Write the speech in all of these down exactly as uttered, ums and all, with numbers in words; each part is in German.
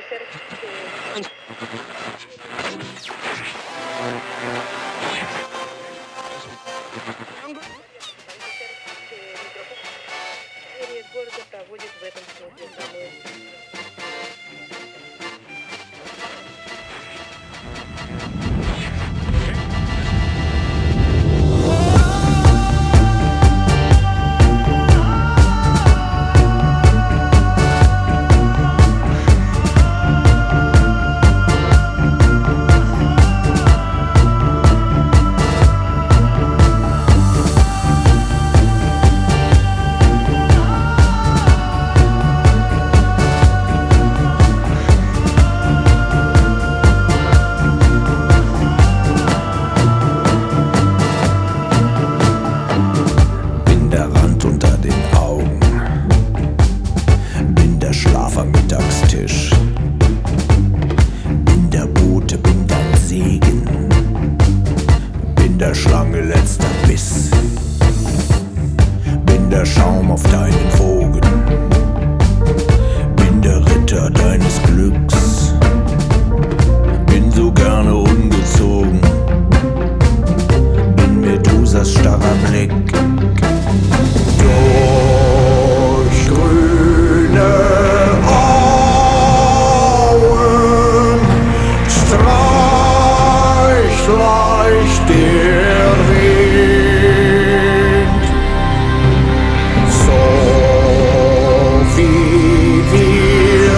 Города проводит в этом смысле самую am Mittagstisch. Bin der Bote, bin dein Segen. Bin der Schlange letzter Biss. Bin der Schaum auf deinen Wogen. Bin der Ritter deines Glücks. Bin so gerne ungezogen. Bin Medusas starrer Blick. Durch grüne leicht der Wind, so wie wir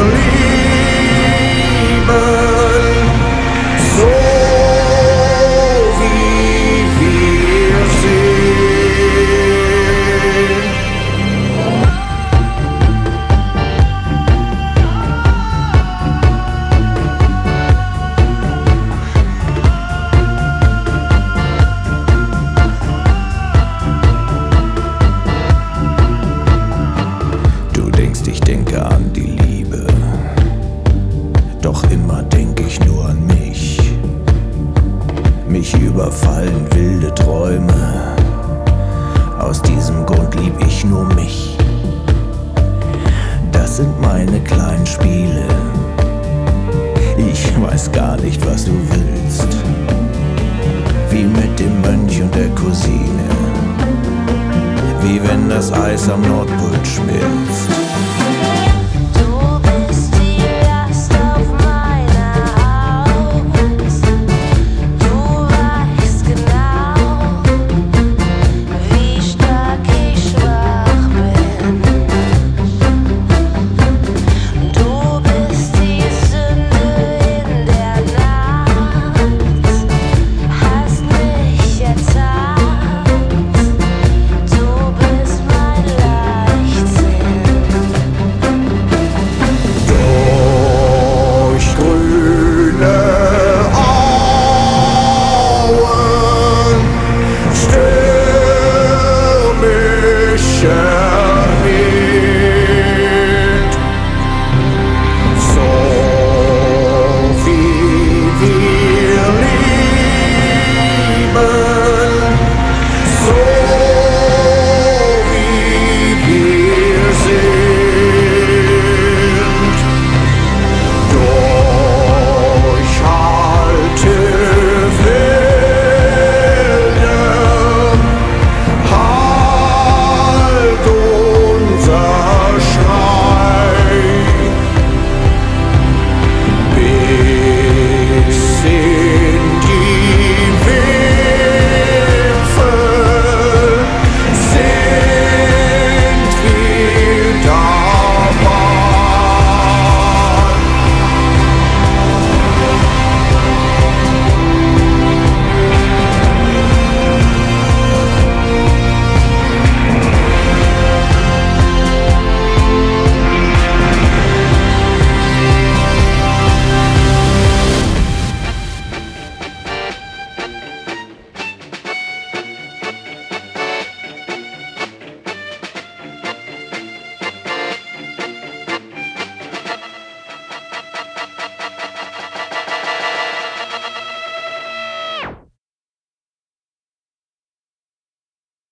lieben, so wie wir sind. Ich denke an die Liebe, doch immer denke ich nur an mich. Mich überfallen wilde Träume, aus diesem Grund lieb ich nur mich. Das sind meine kleinen Spiele, ich weiß gar nicht, was du willst. Wie mit dem Mönch und der Cousine, wie wenn das Eis am Nordpol schmilzt.